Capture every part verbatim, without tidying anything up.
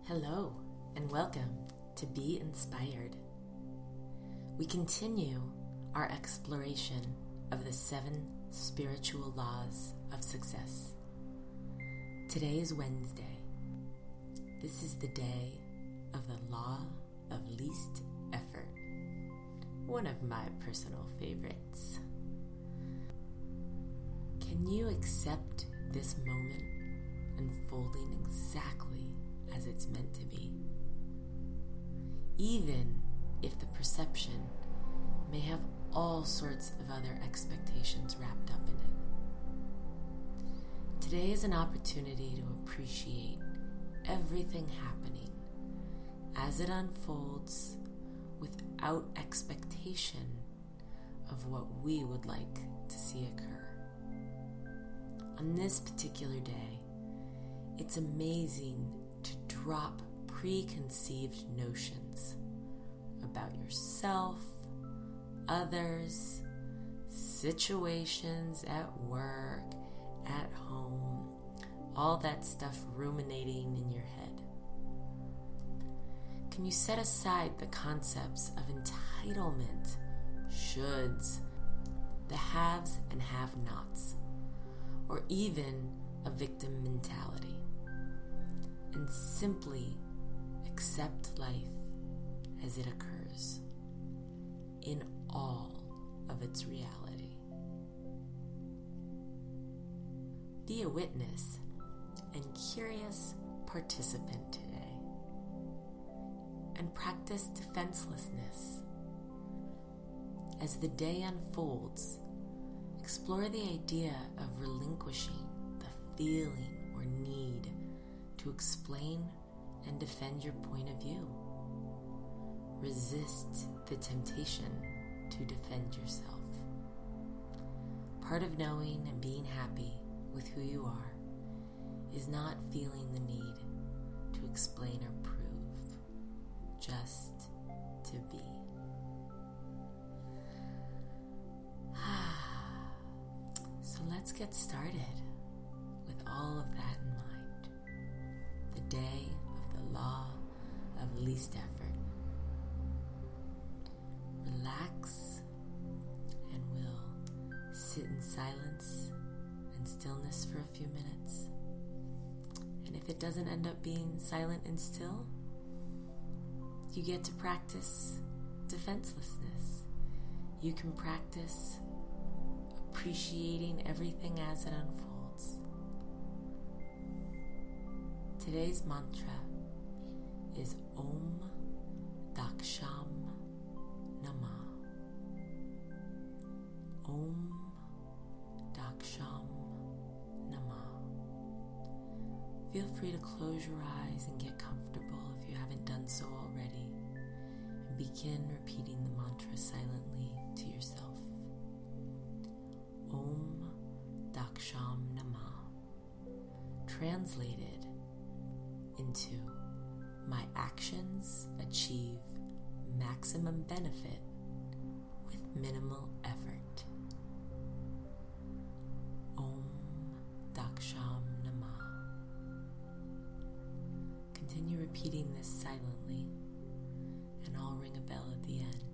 Hello, and welcome to Be Inspired. We continue our exploration of the seven spiritual laws of success. Today is Wednesday. This is the day of the law of least effort, one of my personal favorites. Can you accept this moment unfolding exactly as it's meant to be, even if the perception may have all sorts of other expectations wrapped up in it? Today is an opportunity to appreciate everything happening as it unfolds without expectation of what we would like to see occur. On this particular day, it's amazing to drop preconceived notions about yourself, others, situations at work, at home, all that stuff ruminating in your head. Can you set aside the concepts of entitlement, shoulds, the haves and have-nots, or even a victim mentality, and simply accept life as it occurs in all of its reality? Be a witness and curious participant today, and practice defenselessness. As the day unfolds, explore the idea of relinquishing the feeling or need to explain and defend your point of view. Resist the temptation to defend yourself. Part of knowing and being happy with who you are is not feeling the need to explain or prove, just to be. So let's get started with all of that in mind. The day of the law of least effort. Relax, and we'll sit in silence and stillness for a few minutes. And if it doesn't end up being silent and still, you get to practice defenselessness. You can practice appreciating everything as it unfolds. Today's mantra is Om Daksham Namah. Om Daksham Namah. Feel free to close your eyes and get comfortable if you haven't done so already, and begin repeating the mantra silently to yourself. Om Daksham Namah. Translated into my actions achieve maximum benefit with minimal effort. Om Daksham Namah. Continue repeating this silently, and I'll ring a bell at the end.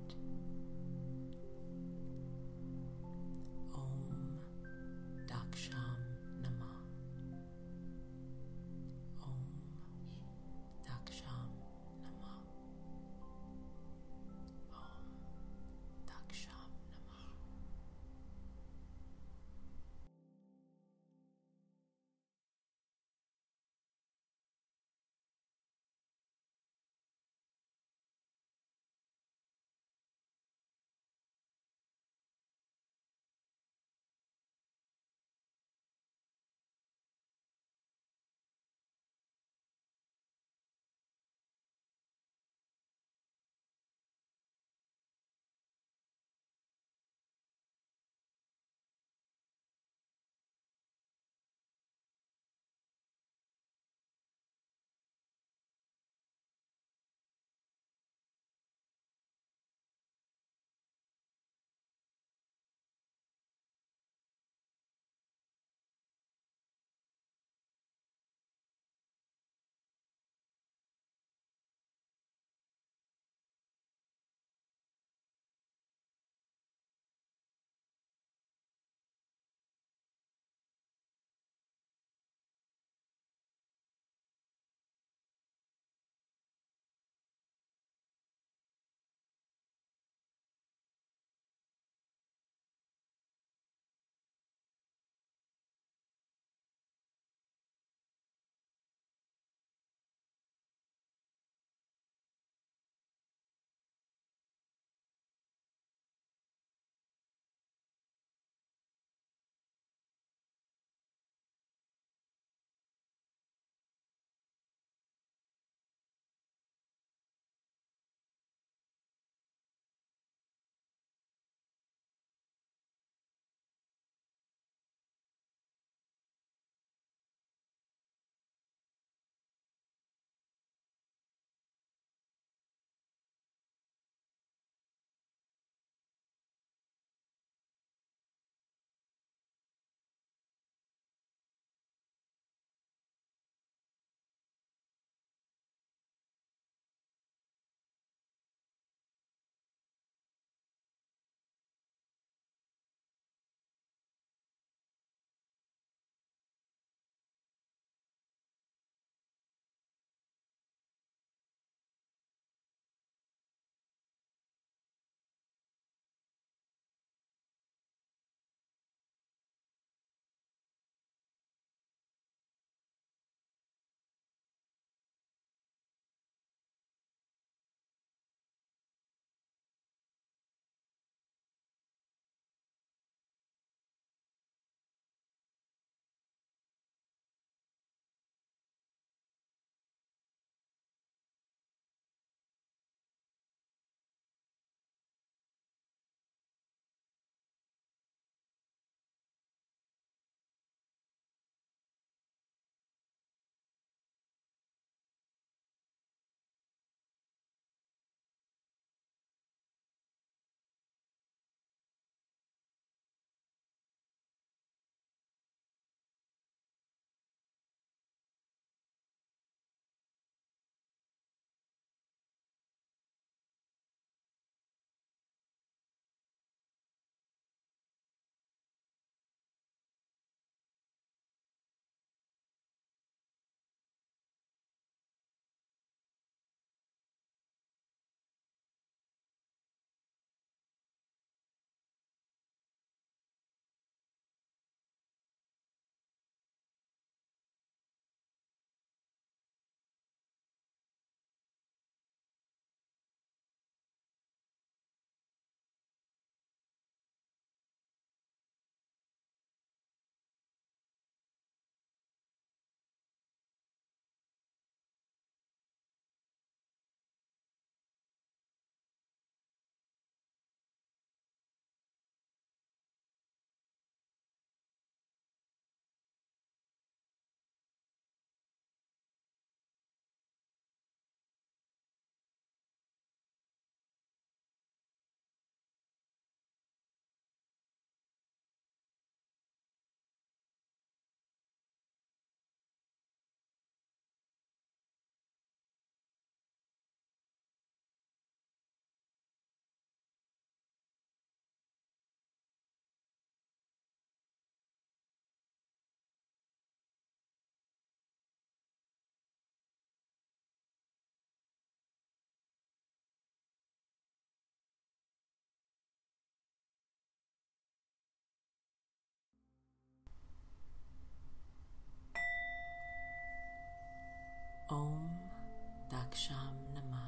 Om Daksham Nama.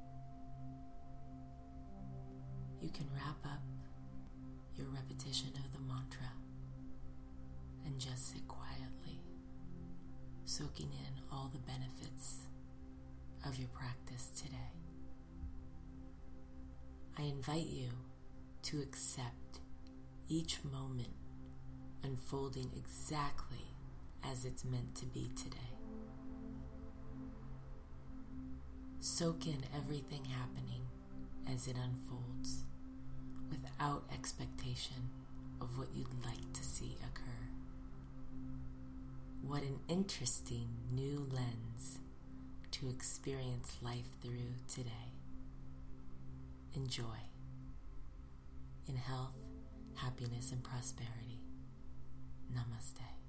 You can wrap up your repetition of the mantra and just sit quietly, soaking in all the benefits of your practice today. I invite you to accept each moment unfolding exactly as it's meant to be today. Soak in everything happening as it unfolds without expectation of what you'd like to see occur. What an interesting new lens to experience life through today. Enjoy. In health, happiness, and prosperity. Namaste.